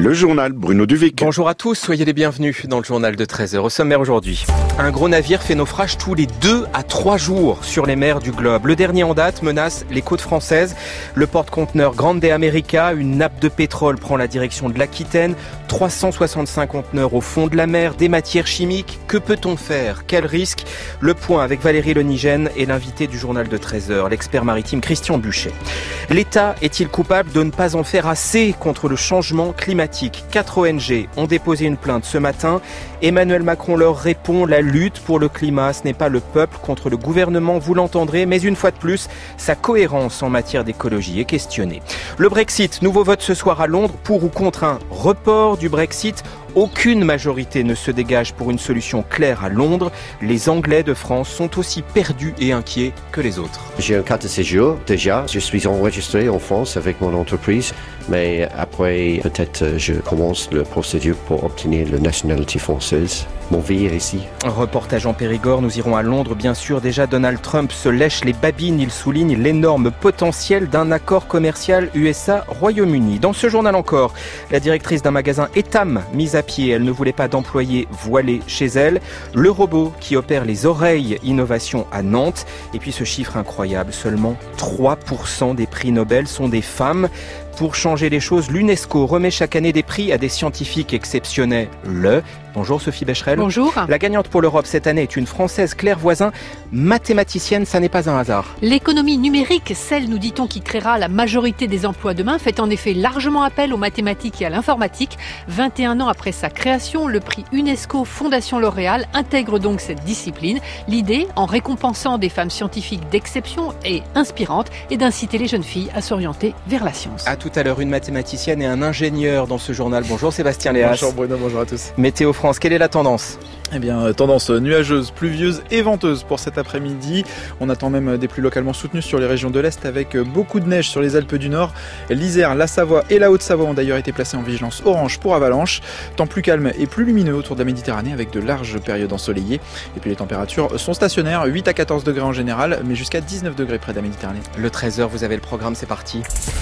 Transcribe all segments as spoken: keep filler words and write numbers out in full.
Le journal Bruno Duvic. Bonjour à tous, soyez les bienvenus dans le journal de treize heures. Au sommaire aujourd'hui, un gros navire fait naufrage tous les deux à trois jours sur les mers du globe. Le dernier en date menace les côtes françaises. Le porte-conteneur Grande America, une nappe de pétrole, prend la direction de l'Aquitaine. trois cent soixante-cinq conteneurs au fond de la mer, des matières chimiques. Que peut-on faire? Quel risque? Le point avec Valérie Lenigène et l'invité du journal de treize heures, l'expert maritime Christian Buchet. L'État est-il coupable de ne pas en faire assez contre le changement climatique? Quatre O N G ont déposé une plainte ce matin. Emmanuel Macron leur répond: la lutte pour le climat, ce n'est pas le peuple contre le gouvernement, vous l'entendrez, mais une fois de plus, sa cohérence en matière d'écologie est questionnée. Le Brexit, nouveau vote ce soir à Londres, pour ou contre un report du Brexit. Aucune majorité ne se dégage pour une solution claire à Londres. Les Anglais de France sont aussi perdus et inquiets que les autres. J'ai un carte de séjour déjà. Je suis enregistré en France avec mon entreprise. Mais après, peut-être je commence la procédure pour obtenir la nationalité française. Mon vie est ici. Un reportage en Périgord. Nous irons à Londres, bien sûr. Déjà, Donald Trump se lèche les babines. Il souligne l'énorme potentiel d'un accord commercial U S A-Royaume-Uni. Dans ce journal encore, la directrice d'un magasin Etam mise à pied. Elle ne voulait pas d'employés voilés chez elle. Le robot qui opère les oreilles innovation à Nantes. Et puis ce chiffre incroyable, seulement trois pour cent des prix Nobel sont des femmes. Pour changer les choses, l'UNESCO remet chaque année des prix à des scientifiques exceptionnels. Le Bonjour Sophie Becherel. Bonjour. La gagnante pour l'Europe cette année est une Française, Claire Voisin, mathématicienne, ça n'est pas un hasard. L'économie numérique, celle, nous dit-on, qui créera la majorité des emplois demain, fait en effet largement appel aux mathématiques et à l'informatique. vingt et un ans après sa création, le prix UNESCO Fondation L'Oréal intègre donc cette discipline. L'idée, en récompensant des femmes scientifiques d'exception et inspirantes, est d'inciter les jeunes filles à s'orienter vers la science. À tout à l'heure, une mathématicienne et un ingénieur dans ce journal. Bonjour Sébastien Léas. Bonjour Bruno, bonjour à tous. Météo France, quelle est la tendance ? Eh bien, tendance nuageuse, pluvieuse et venteuse pour cet après-midi. On attend même des pluies localement soutenues sur les régions de l'Est avec beaucoup de neige sur les Alpes du Nord. L'Isère, la Savoie et la Haute-Savoie ont d'ailleurs été placées en vigilance orange pour avalanche. Temps plus calme et plus lumineux autour de la Méditerranée avec de larges périodes ensoleillées. Et puis les températures sont stationnaires, huit à quatorze degrés en général, mais jusqu'à dix-neuf degrés près de la Méditerranée. Le treize heures, vous avez le programme, c'est parti.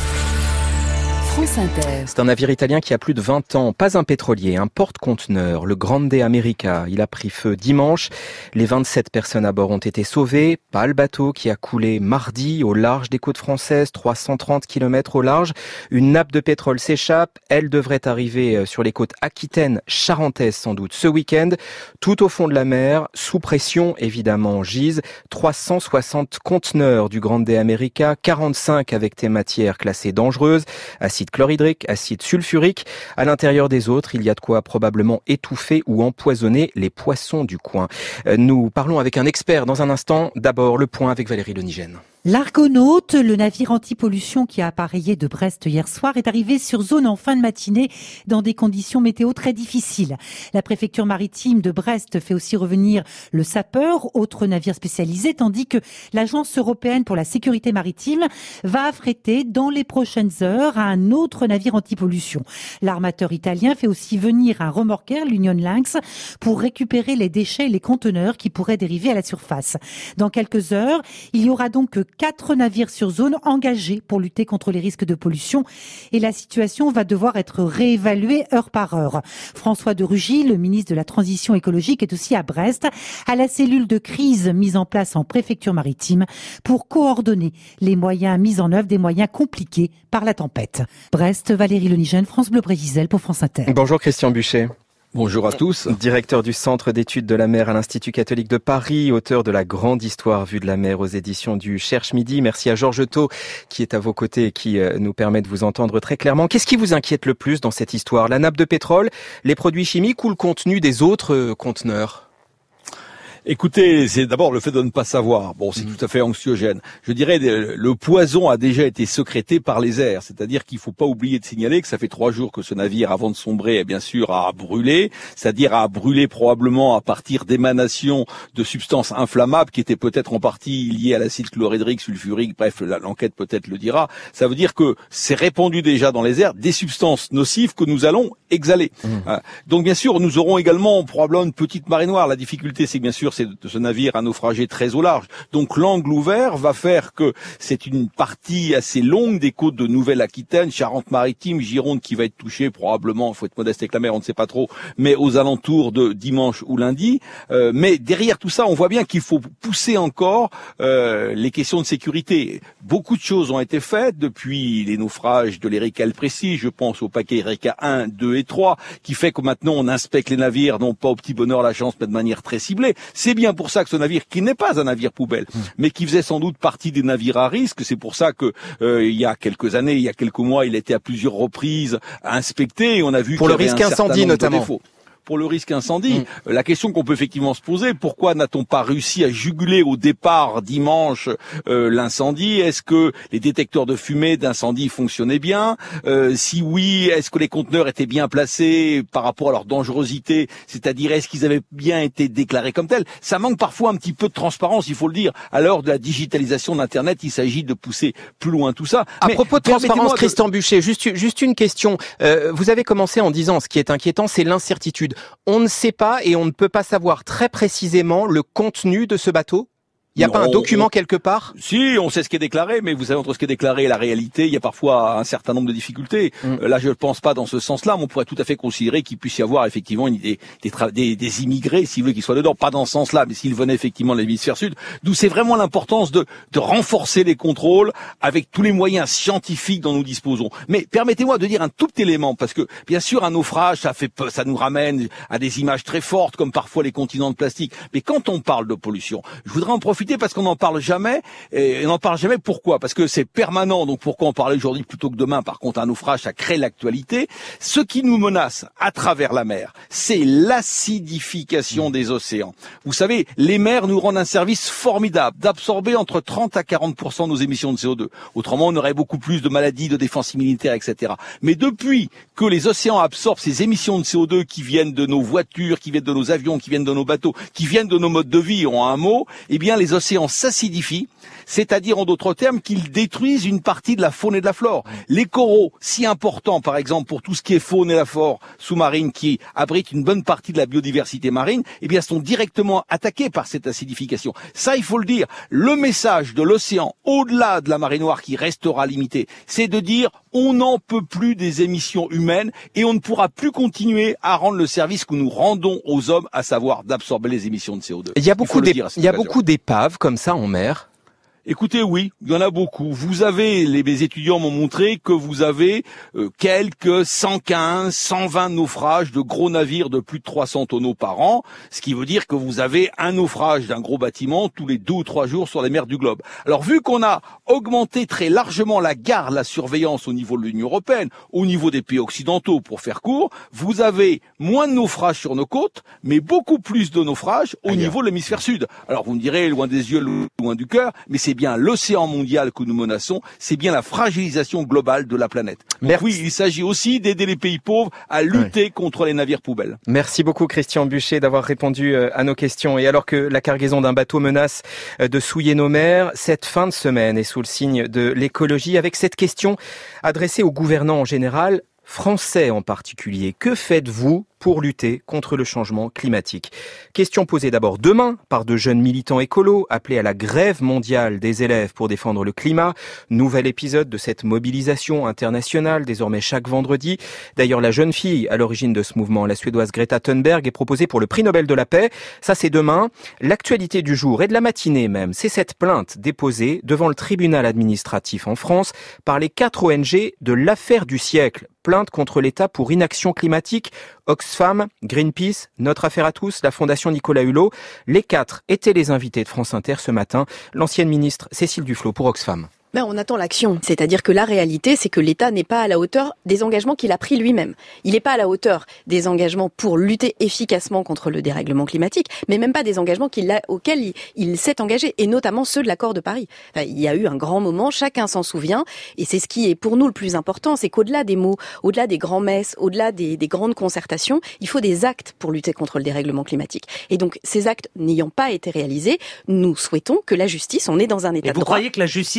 France Inter. C'est un navire italien qui a plus de vingt ans, pas un pétrolier, un porte-conteneur, le Grande America. Il a pris feu dimanche. Les vingt-sept personnes à bord ont été sauvées. Pas le bateau qui a coulé mardi au large des côtes françaises, trois cent trente kilomètres au large. Une nappe de pétrole s'échappe. Elle devrait arriver sur les côtes aquitaines, charentaises sans doute, ce week-end. Tout au fond de la mer, sous pression évidemment, gisent trois cent soixante conteneurs du Grande America, quarante-cinq avec des matières classées dangereuses, acide chlorhydrique, acide sulfurique. À l'intérieur des autres, il y a de quoi probablement étouffer ou empoisonner les poissons du coin. Nous parlons avec un expert dans un instant. D'abord, le point avec Valérie Lenigène. L'Argonaute, le navire anti-pollution qui a appareillé de Brest hier soir, est arrivé sur zone en fin de matinée dans des conditions météo très difficiles. La préfecture maritime de Brest fait aussi revenir le sapeur, autre navire spécialisé, tandis que l'Agence européenne pour la sécurité maritime va affréter dans les prochaines heures un autre navire anti-pollution. L'armateur italien fait aussi venir un remorqueur, l'Union Lynx, pour récupérer les déchets et les conteneurs qui pourraient dériver à la surface. Dans quelques heures, il y aura donc quatre navires sur zone engagés pour lutter contre les risques de pollution et la situation va devoir être réévaluée heure par heure. François de Rugy, le ministre de la Transition écologique, est aussi à Brest, à la cellule de crise mise en place en préfecture maritime pour coordonner les moyens mis en œuvre, des moyens compliqués par la tempête. Brest, Valérie Lenigène, France Bleu Brésil pour France Inter. Bonjour Christian Buchet. Bonjour à tous. Directeur du Centre d'études de la mer à l'Institut catholique de Paris, auteur de la grande histoire vue de la mer aux éditions du Cherche Midi. Merci à Georges Thau qui est à vos côtés et qui nous permet de vous entendre très clairement. Qu'est-ce qui vous inquiète le plus dans cette histoire ? La nappe de pétrole, les produits chimiques ou le contenu des autres conteneurs ? Écoutez, c'est d'abord le fait de ne pas savoir. Bon, c'est mmh. tout à fait anxiogène. Je dirais, le poison a déjà été sécrété par les airs. C'est-à-dire qu'il faut pas oublier de signaler que ça fait trois jours que ce navire, avant de sombrer, bien sûr, a brûlé. C'est-à-dire a brûlé probablement à partir d'émanations de substances inflammables qui étaient peut-être en partie liées à l'acide chlorhydrique, sulfurique. Bref, l'enquête peut-être le dira. Ça veut dire que c'est répandu déjà dans les airs des substances nocives que nous allons exhaler. Mmh. Donc, bien sûr, nous aurons également probablement une petite marée noire. La difficulté, c'est que bien sûr, c'est de ce navire à naufragé très au large. Donc l'angle ouvert va faire que c'est une partie assez longue des côtes de Nouvelle-Aquitaine, Charente-Maritime, Gironde qui va être touchée probablement, il faut être modeste avec la mer, on ne sait pas trop, mais aux alentours de dimanche ou lundi. Euh, mais derrière tout ça, on voit bien qu'il faut pousser encore euh, les questions de sécurité. Beaucoup de choses ont été faites depuis les naufrages de l'Erika El Précis, je pense au paquet Erika un, deux et trois, qui fait que maintenant on inspecte les navires, non pas au petit bonheur la chance, mais de manière très ciblée. C'est bien pour ça que ce navire, qui n'est pas un navire poubelle, mmh. mais qui faisait sans doute partie des navires à risque, c'est pour ça que euh, il y a quelques années, il y a quelques mois, il a été à plusieurs reprises inspecté et on a vu pour qu'il le y avait risque un incendie notamment. Défauts. Pour le risque incendie, mmh. la question qu'on peut effectivement se poser, pourquoi n'a-t-on pas réussi à juguler au départ dimanche euh, l'incendie? Est-ce que les détecteurs de fumée d'incendie fonctionnaient bien? euh, Si oui, est-ce que les conteneurs étaient bien placés par rapport à leur dangerosité? C'est-à-dire, est-ce qu'ils avaient bien été déclarés comme tels? Ça manque parfois un petit peu de transparence, il faut le dire. À l'heure de la digitalisation d'Internet, il s'agit de pousser plus loin tout ça. À Mais propos de transparence, de... Christian Buchet, juste, juste une question. Euh, vous avez commencé en disant, ce qui est inquiétant, c'est l'incertitude. On ne sait pas et on ne peut pas savoir très précisément le contenu de ce bateau? Il n'y a non, pas un document on, quelque part? Si, on sait ce qui est déclaré, mais vous savez, entre ce qui est déclaré et la réalité, il y a parfois un certain nombre de difficultés. Mm. Euh, là, je ne pense pas dans ce sens-là, mais on pourrait tout à fait considérer qu'il puisse y avoir effectivement une, des, des, des, des immigrés, s'il veut qu'ils soient dedans. Pas dans ce sens-là, mais s'ils venaient effectivement de l'hémisphère sud. D'où c'est vraiment l'importance de, de renforcer les contrôles avec tous les moyens scientifiques dont nous disposons. Mais permettez-moi de dire un tout petit élément, parce que bien sûr, un naufrage, ça fait peu, ça nous ramène à des images très fortes, comme parfois les continents de plastique. Mais quand on parle de pollution, je voudrais en profiter parce qu'on n'en parle jamais, et on n'en parle jamais pourquoi? Parce que c'est permanent, donc pourquoi en parler aujourd'hui plutôt que demain? Par contre, un naufrage, ça crée l'actualité. Ce qui nous menace à travers la mer, c'est l'acidification des océans. Vous savez, les mers nous rendent un service formidable d'absorber entre trente à quarante pour cent de nos émissions de C O deux. Autrement, on aurait beaucoup plus de maladies, de défense immunitaire, et cetera. Mais depuis que les océans absorbent ces émissions de C O deux qui viennent de nos voitures, qui viennent de nos avions, qui viennent de nos bateaux, qui viennent de nos modes de vie, en un mot, eh bien, les océans s'acidifient, c'est-à-dire en d'autres termes qu'ils détruisent une partie de la faune et de la flore. Les coraux, si importants par exemple pour tout ce qui est faune et la flore sous-marine qui abrite une bonne partie de la biodiversité marine, eh bien sont directement attaqués par cette acidification. Ça, il faut le dire. Le message de l'océan, au-delà de la marée noire qui restera limitée, c'est de dire on n'en peut plus des émissions humaines et on ne pourra plus continuer à rendre le service que nous rendons aux hommes, à savoir d'absorber les émissions de C O deux. Il y a beaucoup d'é- il y a beaucoup d'épaves comme ça en mer. Écoutez, oui, il y en a beaucoup. Vous avez, les, mes étudiants m'ont montré que vous avez euh, quelques cent quinze, cent vingt naufrages de gros navires de plus de trois cents tonneaux par an, ce qui veut dire que vous avez un naufrage d'un gros bâtiment tous les deux ou trois jours sur les mers du globe. Alors, vu qu'on a augmenté très largement la garde, la surveillance au niveau de l'Union européenne, au niveau des pays occidentaux, pour faire court, vous avez moins de naufrages sur nos côtes, mais beaucoup plus de naufrages au Ailleurs. niveau de l'hémisphère sud. Alors, vous me direz, loin des yeux, loin du cœur, mais c'est bien l'océan mondial que nous menaçons, c'est bien la fragilisation globale de la planète. Donc oui, il s'agit aussi d'aider les pays pauvres à lutter oui. contre les navires poubelles. Merci beaucoup Christian Buchet d'avoir répondu à nos questions. Et alors que la cargaison d'un bateau menace de souiller nos mers, cette fin de semaine est sous le signe de l'écologie avec cette question adressée aux gouvernants en général, français en particulier. Que faites-vous pour lutter contre le changement climatique? Question posée d'abord demain par de jeunes militants écolos appelés à la grève mondiale des élèves pour défendre le climat. Nouvel épisode de cette mobilisation internationale désormais chaque vendredi. D'ailleurs, la jeune fille à l'origine de ce mouvement, la suédoise Greta Thunberg, est proposée pour le prix Nobel de la paix. Ça, c'est demain. L'actualité du jour et de la matinée même, c'est cette plainte déposée devant le tribunal administratif en France par les quatre O N G de l'affaire du siècle. Plainte contre l'État pour inaction climatique. Oxfam, Greenpeace, Notre Affaire à tous, la Fondation Nicolas Hulot. Les quatre étaient les invités de France Inter ce matin. L'ancienne ministre Cécile Duflot pour Oxfam. Ben, on attend l'action. C'est-à-dire que la réalité, c'est que l'État n'est pas à la hauteur des engagements qu'il a pris lui-même. Il n'est pas à la hauteur des engagements pour lutter efficacement contre le dérèglement climatique, mais même pas des engagements qu'il a, auxquels il, il s'est engagé, et notamment ceux de l'accord de Paris. Enfin, il y a eu un grand moment, chacun s'en souvient, et c'est ce qui est pour nous le plus important, c'est qu'au-delà des mots, au-delà des grands-messes, au-delà des, des grandes concertations, il faut des actes pour lutter contre le dérèglement climatique. Et donc, ces actes n'ayant pas été réalisés, nous souhaitons que la justice, on est dans un état de droit. Et vous croyez que la justice va tordre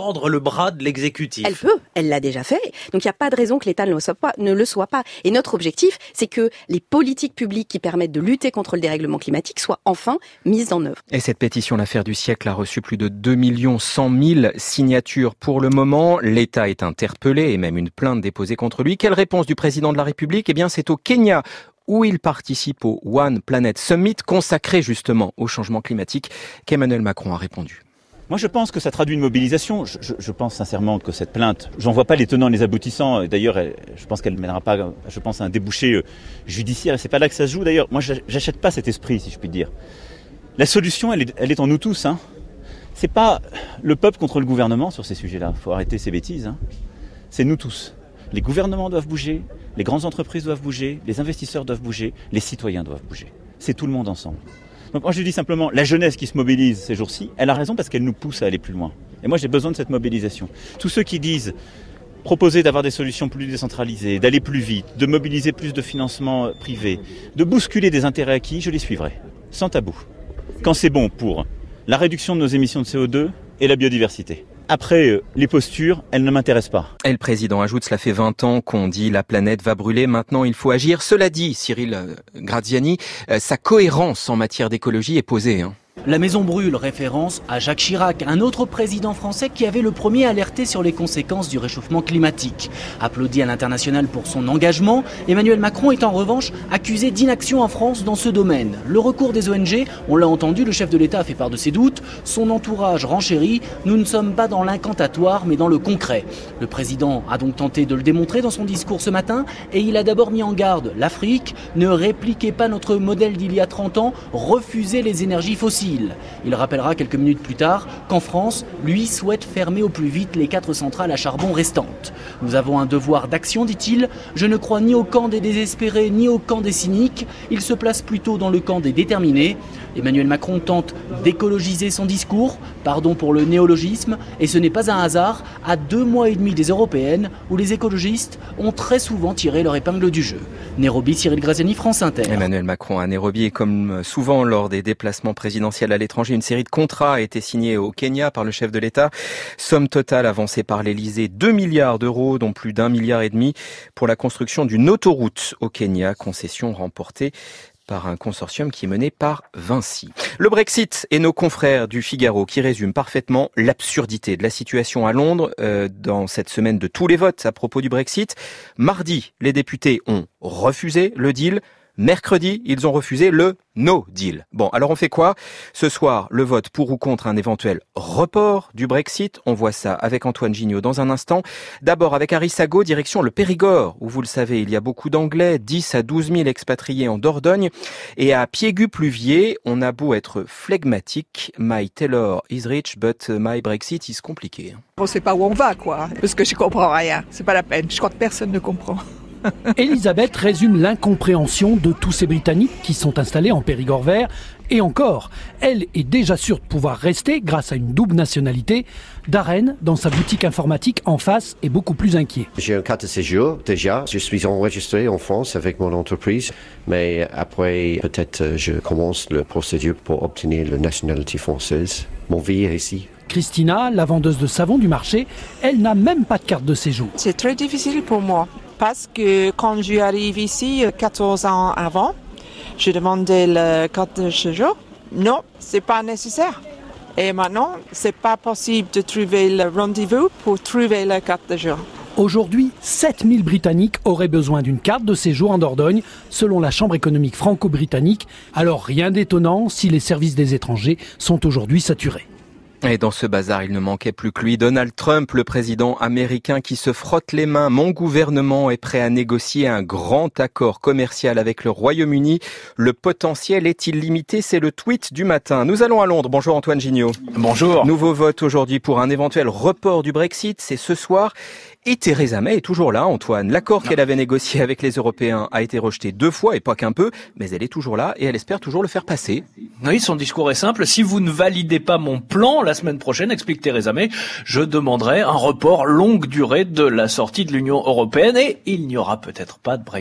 tordre le bras de l'exécutif. Elle peut, elle l'a déjà fait. Donc il n'y a pas de raison que l'État ne le soit pas, ne le soit pas. Et notre objectif, c'est que les politiques publiques qui permettent de lutter contre le dérèglement climatique soient enfin mises en œuvre. Et cette pétition, l'affaire du siècle, a reçu plus de deux millions cent mille signatures pour le moment. L'État est interpellé et même une plainte déposée contre lui. Quelle réponse du président de la République ? Eh bien, c'est au Kenya où il participe au One Planet Summit consacré justement au changement climatique qu'Emmanuel Macron a répondu. Moi, je pense que ça traduit une mobilisation. Je, je, je pense sincèrement que cette plainte, j'en vois pas les tenants et les aboutissants. D'ailleurs, elle, je pense qu'elle ne mènera pas, je pense, à un débouché judiciaire. Et c'est pas là que ça se joue. D'ailleurs, moi, j'achète pas cet esprit, si je puis dire. La solution, elle est, elle est en nous tous. Hein. C'est pas le peuple contre le gouvernement sur ces sujets-là. Faut arrêter ces bêtises. Hein. C'est nous tous. Les gouvernements doivent bouger, les grandes entreprises doivent bouger, les investisseurs doivent bouger, les citoyens doivent bouger. C'est tout le monde ensemble. Donc moi je dis simplement, la jeunesse qui se mobilise ces jours-ci, elle a raison parce qu'elle nous pousse à aller plus loin. Et moi j'ai besoin de cette mobilisation. Tous ceux qui disent proposer d'avoir des solutions plus décentralisées, d'aller plus vite, de mobiliser plus de financement privé, de bousculer des intérêts acquis, je les suivrai, sans tabou. Quand c'est bon pour la réduction de nos émissions de C O deux et la biodiversité. Après, les postures, elles ne m'intéressent pas. Et le président ajoute, cela fait vingt ans qu'on dit la planète va brûler, maintenant il faut agir. Cela dit, Cyril Graziani, sa cohérence en matière d'écologie est posée. Hein. La maison brûle, référence à Jacques Chirac, un autre président français qui avait le premier alerté sur les conséquences du réchauffement climatique. Applaudi à l'international pour son engagement, Emmanuel Macron est en revanche accusé d'inaction en France dans ce domaine. Le recours des O N G, on l'a entendu, le chef de l'État a fait part de ses doutes, son entourage renchérit, nous ne sommes pas dans l'incantatoire mais dans le concret. Le président a donc tenté de le démontrer dans son discours ce matin et il a d'abord mis en garde l'Afrique, ne répliquez pas notre modèle d'il y a trente ans, refusez les énergies fossiles. Il rappellera quelques minutes plus tard qu'en France, lui souhaite fermer au plus vite les quatre centrales à charbon restantes. Nous avons un devoir d'action, dit-il. Je ne crois ni au camp des désespérés ni au camp des cyniques. Il se place plutôt dans le camp des déterminés. Emmanuel Macron tente d'écologiser son discours, pardon pour le néologisme, et ce n'est pas un hasard, à deux mois et demi des européennes, où les écologistes ont très souvent tiré leur épingle du jeu. Nairobi, Cyril Graziani, France Inter. Emmanuel Macron à Nairobi, et comme souvent lors des déplacements présidentiels à l'étranger, une série de contrats a été signée au Kenya par le chef de l'État. Somme totale avancée par l'Élysée, deux milliards d'euros, dont plus d'un milliard et demi pour la construction d'une autoroute au Kenya, concession remportée par un consortium qui est mené par Vinci. Le Brexit et nos confrères du Figaro qui résument parfaitement l'absurdité de la situation à Londres euh, dans cette semaine de tous les votes à propos du Brexit. Mardi, les députés ont refusé le deal. Mercredi, ils ont refusé le no deal. Bon, alors on fait quoi ? Ce soir, le vote pour ou contre un éventuel report du Brexit. On voit ça avec Antoine Gignot dans un instant. D'abord avec Harry Sago, direction le Périgord, où vous le savez, il y a beaucoup d'Anglais, dix à douze mille expatriés en Dordogne. Et à Piégu-Pluviers, on a beau être flegmatique, my Taylor is rich, but my Brexit is compliqué. On ne sait pas où on va, quoi, parce que je comprends rien. C'est pas la peine. Je crois que personne ne comprend. Elisabeth résume l'incompréhension de tous ces Britanniques qui sont installés en Périgord vert. Et encore, elle est déjà sûre de pouvoir rester grâce à une double nationalité. Darren, dans sa boutique informatique en face, est beaucoup plus inquiet. J'ai un carte de séjour déjà. Je suis enregistré en France avec mon entreprise. Mais après, peut-être je commence la procédure pour obtenir la nationalité française. Mon vie est ici. Christina, la vendeuse de savon du marché, elle n'a même pas de carte de séjour. C'est très difficile pour moi. Parce que quand j'arrive ici, quatorze ans avant, je demandais la carte de séjour. Non, c'est pas nécessaire. Et maintenant, c'est pas possible de trouver le rendez-vous pour trouver la carte de séjour. Aujourd'hui, sept mille Britanniques auraient besoin d'une carte de séjour en Dordogne, selon la Chambre économique franco-britannique. Alors rien d'étonnant si les services des étrangers sont aujourd'hui saturés. Et dans ce bazar, il ne manquait plus que lui, Donald Trump, le président américain qui se frotte les mains. Mon gouvernement est prêt à négocier un grand accord commercial avec le Royaume-Uni. Le potentiel est illimité, c'est le tweet du matin. Nous allons à Londres. Bonjour Antoine Gignot. Bonjour. Nouveau vote aujourd'hui pour un éventuel report du Brexit, c'est ce soir. Et Theresa May est toujours là, Antoine. L'accord qu'elle avait négocié avec les Européens a été rejeté deux fois, et pas qu'un peu, mais elle est toujours là et elle espère toujours le faire passer. Oui, son discours est simple. Si vous ne validez pas mon plan la semaine prochaine, explique Theresa May, je demanderai un report longue durée de la sortie de l'Union européenne et il n'y aura peut-être pas de Brexit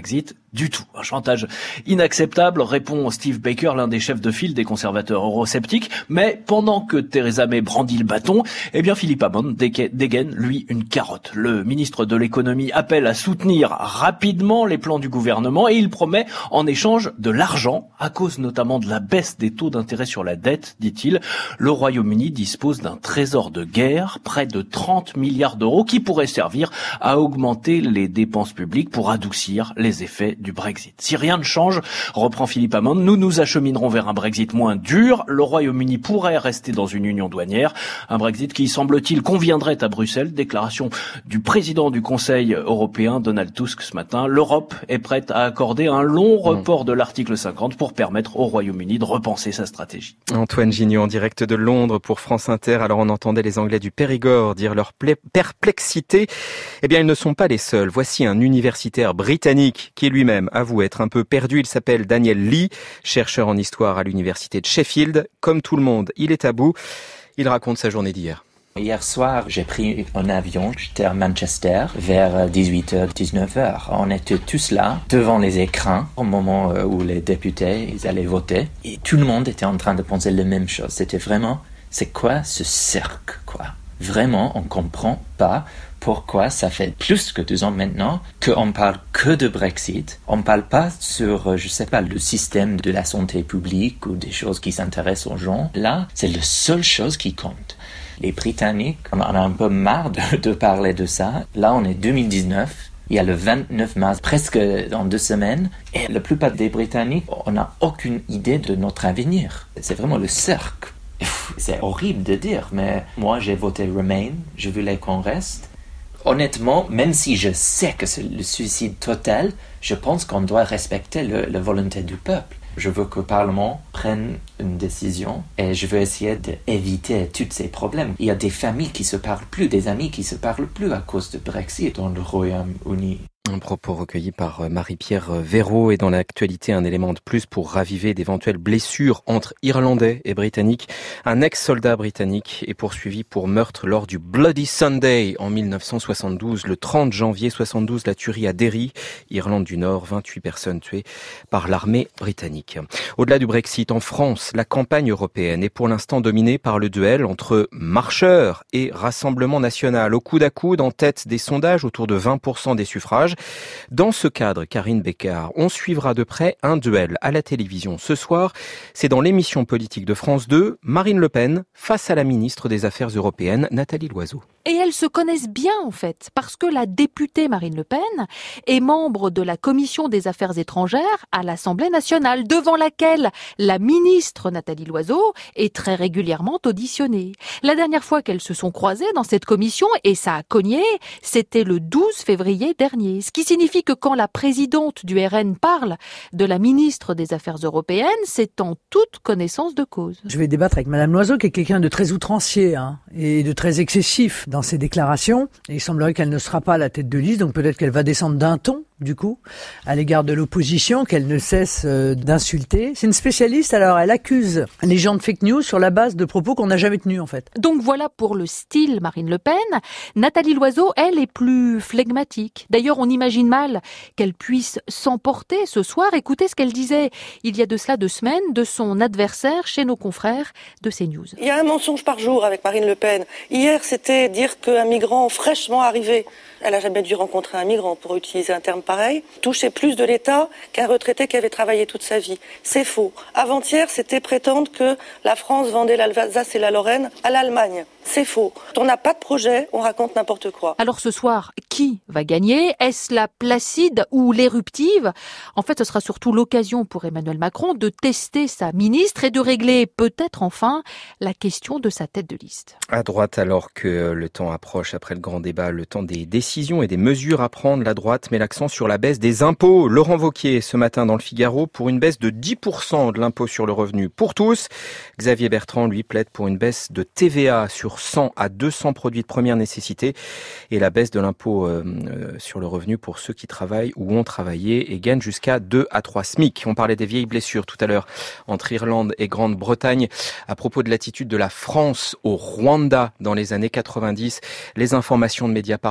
du tout. Un chantage inacceptable, répond Steve Baker, l'un des chefs de file des conservateurs eurosceptiques. Mais pendant que Theresa May brandit le bâton, eh bien Philippe Hammond dégaine, lui, une carotte. Le ministre de l'économie appelle à soutenir rapidement les plans du gouvernement et il promet en échange de l'argent, à cause notamment de la baisse des taux d'intérêt sur la dette, dit-il. Le Royaume-Uni dispose d'un trésor de guerre, près de trente milliards d'euros, qui pourrait servir à augmenter les dépenses publiques pour adoucir les effets du Brexit. Si rien ne change, reprend Philippe Hammond, nous nous acheminerons vers un Brexit moins dur. Le Royaume-Uni pourrait rester dans une union douanière. Un Brexit qui, semble-t-il, conviendrait à Bruxelles. Déclaration du président du Conseil européen, Donald Tusk, ce matin. L'Europe est prête à accorder un long report de l'article cinquante pour permettre au Royaume-Uni de repenser sa stratégie. Antoine Gignot en direct de Londres pour France Inter. Alors on entendait les Anglais du Périgord dire leur perplexité. Eh bien, ils ne sont pas les seuls. Voici un universitaire britannique qui lui-même avoue être un peu perdu. Il s'appelle Daniel Lee, chercheur en histoire à l'université de Sheffield. Comme tout le monde, il est à bout. Il raconte sa journée d'hier. Hier soir, j'ai pris un avion, j'étais à Manchester vers dix-huit heures, dix-neuf heures. On était tous là, devant les écrans, au moment où les députés ils allaient voter. Et tout le monde était en train de penser la même chose. C'était vraiment, c'est quoi ce cirque, quoi? Vraiment, on comprend pas pourquoi ça fait plus que deux ans maintenant qu'on parle que de Brexit. On parle pas sur, je sais pas, le système de la santé publique ou des choses qui s'intéressent aux gens. Là, c'est la seule chose qui compte. Les Britanniques, on a un peu marre de, de parler de ça. Là, on est deux mille dix-neuf. Il y a le vingt-neuf mars, presque dans deux semaines. Et la plupart des Britanniques, on n'a aucune idée de notre avenir. C'est vraiment le cercle. C'est horrible de dire, mais moi, j'ai voté Remain. Je voulais qu'on reste. Honnêtement, même si je sais que c'est le suicide total, je pense qu'on doit respecter le, la volonté du peuple. Je veux que le Parlement prenne une décision et je veux essayer d'éviter tous ces problèmes. Il y a des familles qui se parlent plus, des amis qui se parlent plus à cause de Brexit dans le Royaume-Uni. Un propos recueilli par Marie-Pierre Véraud et dans l'actualité, un élément de plus pour raviver d'éventuelles blessures entre Irlandais et Britanniques. Un ex-soldat britannique est poursuivi pour meurtre lors du Bloody Sunday en mille neuf cent soixante-douze. Le trente janvier soixante-douze, la tuerie à Derry, Irlande du Nord, vingt-huit personnes tuées par l'armée britannique. Au-delà du Brexit, en France, la campagne européenne est pour l'instant dominée par le duel entre marcheurs et Rassemblement national. Au coude à coude, en tête des sondages, autour de vingt pour cent des suffrages. Dans ce cadre, Karine Bécard, on suivra de près un duel à la télévision ce soir. C'est dans l'émission politique de France deux, Marine Le Pen face à la ministre des Affaires européennes, Nathalie Loiseau. Et elles se connaissent bien en fait, parce que la députée Marine Le Pen est membre de la Commission des Affaires étrangères à l'Assemblée nationale, devant laquelle la ministre Nathalie Loiseau est très régulièrement auditionnée. La dernière fois qu'elles se sont croisées dans cette commission, et ça a cogné, c'était le douze février dernier. Ce qui signifie que quand la présidente du R N parle de la ministre des Affaires européennes, c'est en toute connaissance de cause. Je vais débattre avec Madame Loiseau, qui est quelqu'un de très outrancier hein, et de très excessif dans ses déclarations. Et il semblerait qu'elle ne sera pas à la tête de liste, donc peut-être qu'elle va descendre d'un ton, du coup, à l'égard de l'opposition, qu'elle ne cesse euh, d'insulter. C'est une spécialiste, alors elle accuse les gens de fake news sur la base de propos qu'on n'a jamais tenus, en fait. Donc voilà pour le style Marine Le Pen. Nathalie Loiseau, elle, est plus flegmatique. D'ailleurs, on imagine mal qu'elle puisse s'emporter ce soir. Écoutez ce qu'elle disait il y a de cela deux semaines de son adversaire chez nos confrères de CNews. Il y a un mensonge par jour avec Marine Le Pen. Hier, c'était dire qu'un migrant fraîchement arrivé, elle n'a jamais dû rencontrer un migrant pour utiliser un terme pareil, touchait plus de l'État qu'un retraité qui avait travaillé toute sa vie. C'est faux. Avant-hier, c'était prétendre que la France vendait l'Alsace et la Lorraine à l'Allemagne. C'est faux. On n'a pas de projet, on raconte n'importe quoi. Alors ce soir, qui va gagner? Est-ce la Placide ou l'éruptive? En fait, ce sera surtout l'occasion pour Emmanuel Macron de tester sa ministre et de régler peut-être enfin la question de sa tête de liste. À droite, alors que le temps approche après le grand débat, le temps des décisions et des mesures à prendre, la droite met l'accent sur la baisse des impôts. Laurent Wauquiez, ce matin dans le Figaro, pour une baisse de dix pour cent de l'impôt sur le revenu pour tous. Xavier Bertrand, lui, plaide pour une baisse de T V A sur cent à deux cents produits de première nécessité et la baisse de l'impôt euh, sur le revenu pour ceux qui travaillent ou ont travaillé et gagnent jusqu'à deux à trois SMIC. On parlait des vieilles blessures tout à l'heure entre Irlande et Grande-Bretagne à propos de l'attitude de la France au Rwanda dans les années quatre-vingt-dix. Les informations de Mediapart et Radio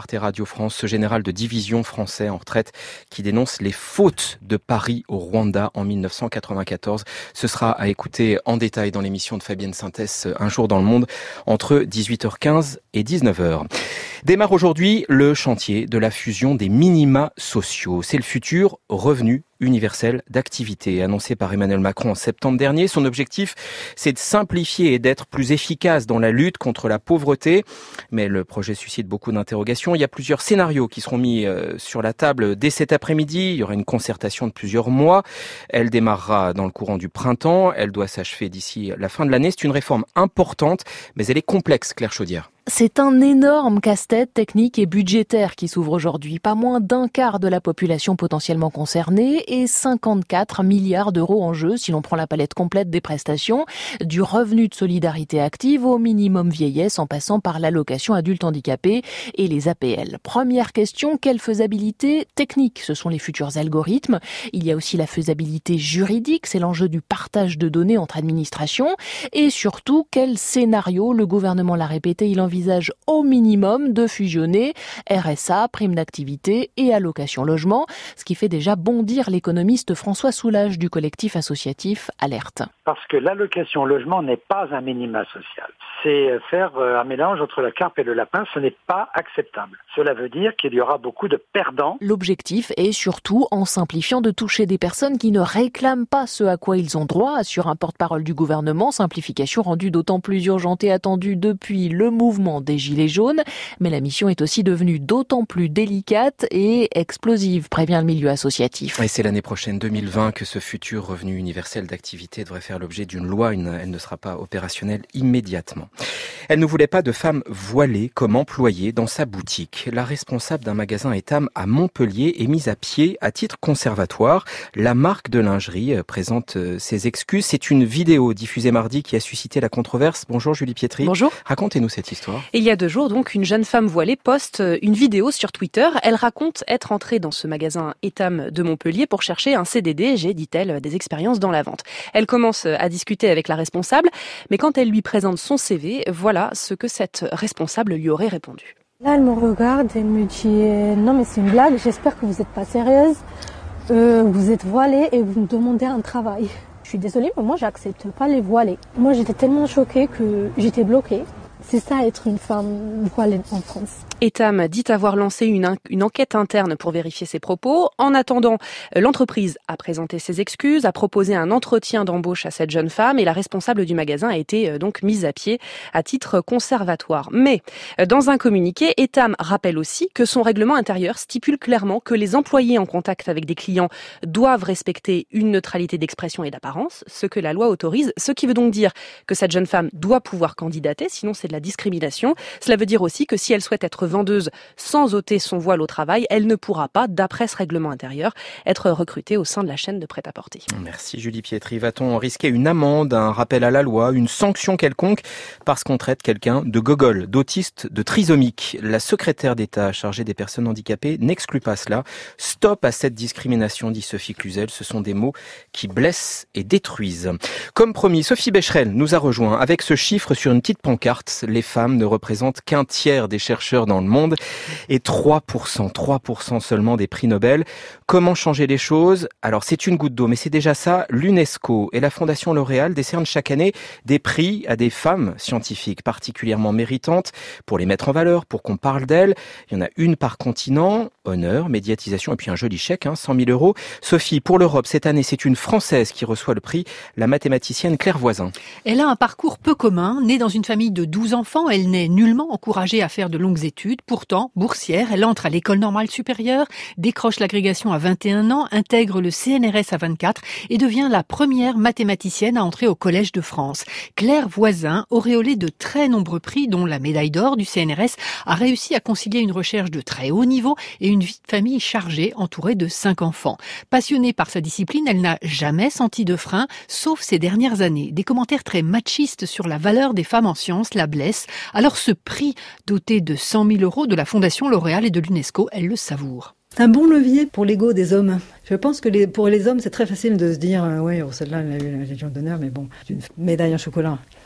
France, ce général de division français en retraite qui dénonce les fautes de Paris au Rwanda en mille neuf cent quatre-vingt-quatorze. Ce sera à écouter en détail dans l'émission de Fabienne Sintès, Un jour dans le monde, entre dix-huit heures quinze et dix-neuf heures. Démarre aujourd'hui le chantier de la fusion des minima sociaux. C'est le futur revenu universel d'activité annoncé par Emmanuel Macron en septembre dernier. Son objectif, c'est de simplifier et d'être plus efficace dans la lutte contre la pauvreté. Mais le projet suscite beaucoup d'interrogations. Il y a plusieurs scénarios qui seront mis sur la table dès cet après-midi. Il y aura une concertation de plusieurs mois. Elle démarrera dans le courant du printemps. Elle doit s'achever d'ici la fin de l'année. C'est une réforme importante, mais elle est complexe, Claire Chaudière. C'est un énorme casse-tête technique et budgétaire qui s'ouvre aujourd'hui. Pas moins d'un quart de la population potentiellement concernée et cinquante-quatre milliards d'euros en jeu si l'on prend la palette complète des prestations, du revenu de solidarité active au minimum vieillesse en passant par l'allocation adulte handicapé et les A P L. Première question, quelle faisabilité technique? Ce sont les futurs algorithmes. Il y a aussi la faisabilité juridique, c'est l'enjeu du partage de données entre administrations. Et surtout, quel scénario? Le gouvernement l'a répété, il envisage envisage au minimum de fusionner R S A, prime d'activité et allocation logement, ce qui fait déjà bondir l'économiste François Soulage du collectif associatif Alerte. Parce que l'allocation logement n'est pas un minima social. C'est faire un mélange entre la carpe et le lapin, ce n'est pas acceptable. Cela veut dire qu'il y aura beaucoup de perdants. L'objectif est surtout, en simplifiant, de toucher des personnes qui ne réclament pas ce à quoi ils ont droit, assure un porte-parole du gouvernement, simplification rendue d'autant plus urgente et attendue depuis le mouvement des Gilets jaunes. Mais la mission est aussi devenue d'autant plus délicate et explosive, prévient le milieu associatif. Et c'est l'année prochaine, deux mille vingt, que ce futur revenu universel d'activité devrait faire l'objet d'une loi. Elle ne sera pas opérationnelle immédiatement. Elle ne voulait pas de femmes voilées comme employées dans sa boutique. La responsable d'un magasin Etam à Montpellier est mise à pied à titre conservatoire. La marque de lingerie présente ses excuses. C'est une vidéo diffusée mardi qui a suscité la controverse. Bonjour Julie Pietri. Bonjour. Racontez-nous cette histoire. Il y a deux jours, donc, une jeune femme voilée poste une vidéo sur Twitter. Elle raconte être entrée dans ce magasin Etam de Montpellier pour chercher un C D D. J'ai, dit-elle, des expériences dans la vente. Elle commence à discuter avec la responsable, mais quand elle lui présente son C V, voilà ce que cette responsable lui aurait répondu. Là, elle me regarde et me dit euh, « Non, mais c'est une blague, j'espère que vous n'êtes pas sérieuse. Euh, vous êtes voilée et vous me demandez un travail. » Je suis désolée, mais moi, j'accepte pas les voilés. Moi, j'étais tellement choquée que j'étais bloquée. C'est ça, être une femme voilée en France. Etam dit avoir lancé une, une enquête interne pour vérifier ses propos. En attendant, l'entreprise a présenté ses excuses, a proposé un entretien d'embauche à cette jeune femme et la responsable du magasin a été donc mise à pied à titre conservatoire. Mais dans un communiqué, Etam rappelle aussi que son règlement intérieur stipule clairement que les employés en contact avec des clients doivent respecter une neutralité d'expression et d'apparence, ce que la loi autorise, ce qui veut donc dire que cette jeune femme doit pouvoir candidater, sinon c'est de la discrimination. Cela veut dire aussi que si elle souhaite être vendeuse sans ôter son voile au travail, elle ne pourra pas, d'après ce règlement intérieur, être recrutée au sein de la chaîne de prêt-à-porter. Merci Julie Pietri. Va-t-on risquer une amende, un rappel à la loi, une sanction quelconque parce qu'on traite quelqu'un de gogol, d'autiste, de trisomique? La secrétaire d'État chargée des personnes handicapées n'exclut pas cela. Stop à cette discrimination, dit Sophie Cluzel. Ce sont des mots qui blessent et détruisent. Comme promis, Sophie Becherel nous a rejoint avec ce chiffre sur une petite pancarte. Les femmes ne représentent qu'un tiers des chercheurs dans le monde et trois pour cent, trois pour cent seulement des prix Nobel. Comment changer les choses? Alors c'est une goutte d'eau, mais c'est déjà ça. L'UNESCO et la Fondation L'Oréal décernent chaque année des prix à des femmes scientifiques particulièrement méritantes pour les mettre en valeur, pour qu'on parle d'elles. Il y en a une par continent, honneur, médiatisation et puis un joli chèque, hein, cent mille euros. Sophie, pour l'Europe, cette année, c'est une Française qui reçoit le prix, la mathématicienne Claire Voisin. Elle a un parcours peu commun. Née dans une famille de douze enfants, elle n'est nullement encouragée à faire de longues études. Pourtant, boursière, elle entre à l'école normale supérieure, décroche l'agrégation à vingt et un ans, intègre le C N R S à vingt-quatre et devient la première mathématicienne à entrer au Collège de France. Claire Voisin, auréolée de très nombreux prix, dont la médaille d'or du C N R S, a réussi à concilier une recherche de très haut niveau et une vie de famille chargée, entourée de cinq enfants. Passionnée par sa discipline, elle n'a jamais senti de frein, sauf ces dernières années. Des commentaires très machistes sur la valeur des femmes en sciences la blessent. Alors ce prix, doté de cent mille euros de la Fondation L'Oréal et de l'UNESCO, elle le savoure. C'est un bon levier pour l'ego des hommes. Je pense que les, pour les hommes, c'est très facile de se dire euh, « Ouais, oh, celle-là, elle a eu la Légion d'honneur, mais bon, une médaille en chocolat. »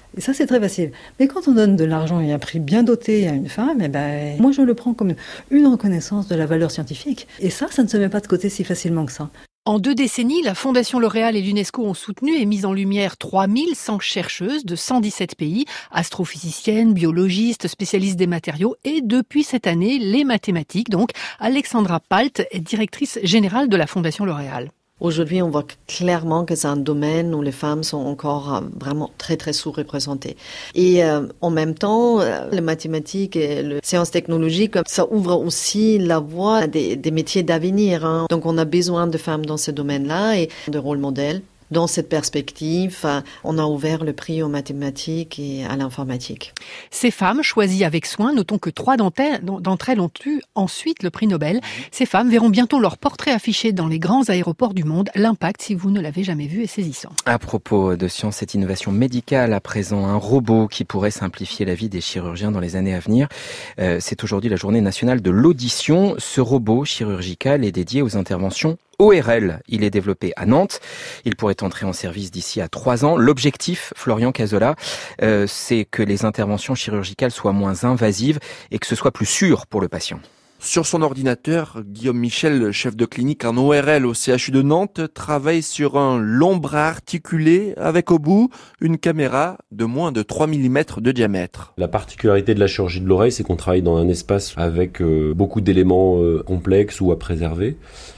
Et ça, c'est très facile. Mais quand on donne de l'argent et un prix bien doté à une femme, eh ben, moi, je le prends comme une reconnaissance de la valeur scientifique. Et ça, ça ne se met pas de côté si facilement que ça. En deux décennies, la Fondation L'Oréal et l'UNESCO ont soutenu et mis en lumière trois mille cent chercheuses de cent dix-sept pays, astrophysiciennes, biologistes, spécialistes des matériaux et depuis cette année, les mathématiques. Donc, Alexandra Palt est directrice générale de la Fondation L'Oréal. Aujourd'hui, on voit clairement que c'est un domaine où les femmes sont encore vraiment très, très sous-représentées. Et euh, en même temps, euh, les mathématiques et les sciences technologiques, ça ouvre aussi la voie à des, des métiers d'avenir. Hein. Donc, on a besoin de femmes dans ce domaine-là et de rôle modèles. Dans cette perspective, on a ouvert le prix aux mathématiques et à l'informatique. Ces femmes choisies avec soin, notons que trois d'entre elles, d'entre elles ont eu ensuite le prix Nobel. Ces femmes verront bientôt leur portrait affiché dans les grands aéroports du monde. L'impact, si vous ne l'avez jamais vu, est saisissant. À propos de science et d'innovation médicale, à présent, un robot qui pourrait simplifier la vie des chirurgiens dans les années à venir. Euh, c'est aujourd'hui la journée nationale de l'audition. Ce robot chirurgical est dédié aux interventions O R L. Il est développé à Nantes. Il pourrait entrer en service d'ici à trois ans. L'objectif, Florian Cazola, euh, c'est que les interventions chirurgicales soient moins invasives et que ce soit plus sûr pour le patient. Sur son ordinateur, Guillaume Michel, chef de clinique en O R L au C H U de Nantes, travaille sur un long bras articulé avec au bout une caméra de moins de trois millimètres de diamètre. La particularité de la chirurgie de l'oreille, c'est qu'on travaille dans un espace avec euh, beaucoup d'éléments euh, complexes ou à préserver.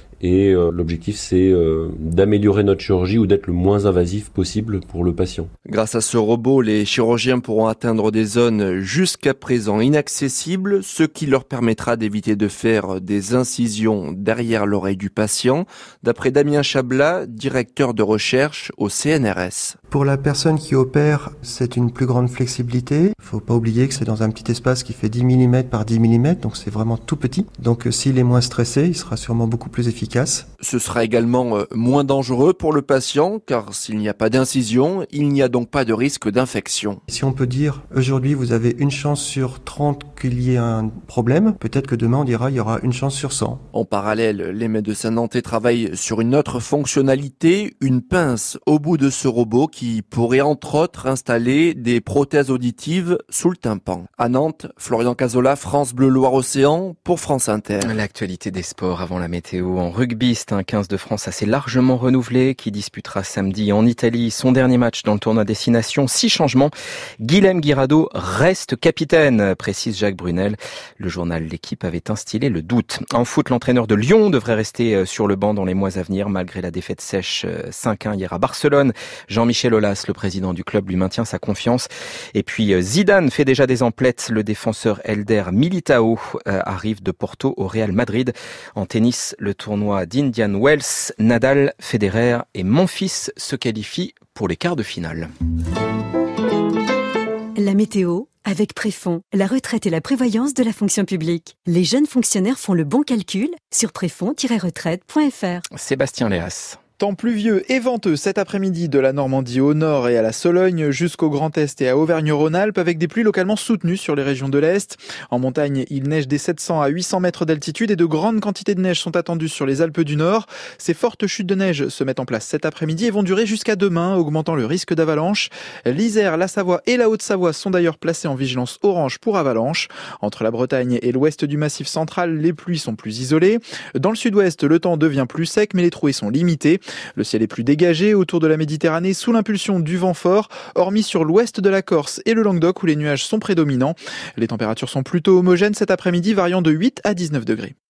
Et euh, l'objectif, c'est euh, d'améliorer notre chirurgie ou d'être le moins invasif possible pour le patient. Grâce à ce robot, les chirurgiens pourront atteindre des zones jusqu'à présent inaccessibles, ce qui leur permettra d'éviter de faire des incisions derrière l'oreille du patient, d'après Damien Chablat, directeur de recherche au C N R S. Pour la personne qui opère, c'est une plus grande flexibilité. Il faut pas oublier que c'est dans un petit espace qui fait dix millimètres par dix millimètres, donc c'est vraiment tout petit. Donc s'il est moins stressé, il sera sûrement beaucoup plus efficace. Ce sera également moins dangereux pour le patient, car s'il n'y a pas d'incision, il n'y a donc pas de risque d'infection. Si on peut dire, aujourd'hui vous avez une chance sur trente qu'il y ait un problème, peut-être que demain on dira il y aura une chance sur cent. En parallèle, les médecins nantais travaillent sur une autre fonctionnalité, une pince au bout de ce robot qui pourrait entre autres installer des prothèses auditives sous le tympan. À Nantes, Florian Cazola, France Bleu Loire-Océan pour France Inter. L'actualité des sports avant la météo en rugby, c'est un quinze de France assez largement renouvelé qui disputera samedi en Italie son dernier match dans le tournoi Destination. Six changements. Guilhem Guirado reste capitaine, précise Jacques Brunel. Le journal L'Équipe avait instillé le doute. En foot, l'entraîneur de Lyon devrait rester sur le banc dans les mois à venir malgré la défaite sèche cinq un hier à Barcelone. Jean-Michel Aulas, le président du club, lui maintient sa confiance. Et puis Zidane fait déjà des emplettes. Le défenseur Elder Militao arrive de Porto au Real Madrid. En tennis, le tournoi d'Indian Wells, Nadal, Federer et Monfils se qualifient pour les quarts de finale. La météo avec Préfond, la retraite et la prévoyance de la fonction publique. Les jeunes fonctionnaires font le bon calcul sur préfond tiret retraite point f r. Sébastien Léas. Temps pluvieux et venteux cet après-midi de la Normandie au nord et à la Sologne jusqu'au Grand Est et à Auvergne-Rhône-Alpes avec des pluies localement soutenues sur les régions de l'Est. En montagne, il neige des sept cents à huit cents mètres d'altitude et de grandes quantités de neige sont attendues sur les Alpes du Nord. Ces fortes chutes de neige se mettent en place cet après-midi et vont durer jusqu'à demain, augmentant le risque d'avalanche. L'Isère, la Savoie et la Haute-Savoie sont d'ailleurs placés en vigilance orange pour avalanche. Entre la Bretagne et l'ouest du Massif central, les pluies sont plus isolées. Dans le sud-ouest, le temps devient plus sec mais les trouées sont limitées. Le ciel est plus dégagé autour de la Méditerranée sous l'impulsion du vent fort, hormis sur l'ouest de la Corse et le Languedoc où les nuages sont prédominants. Les températures sont plutôt homogènes cet après-midi, variant de huit à dix-neuf degrés.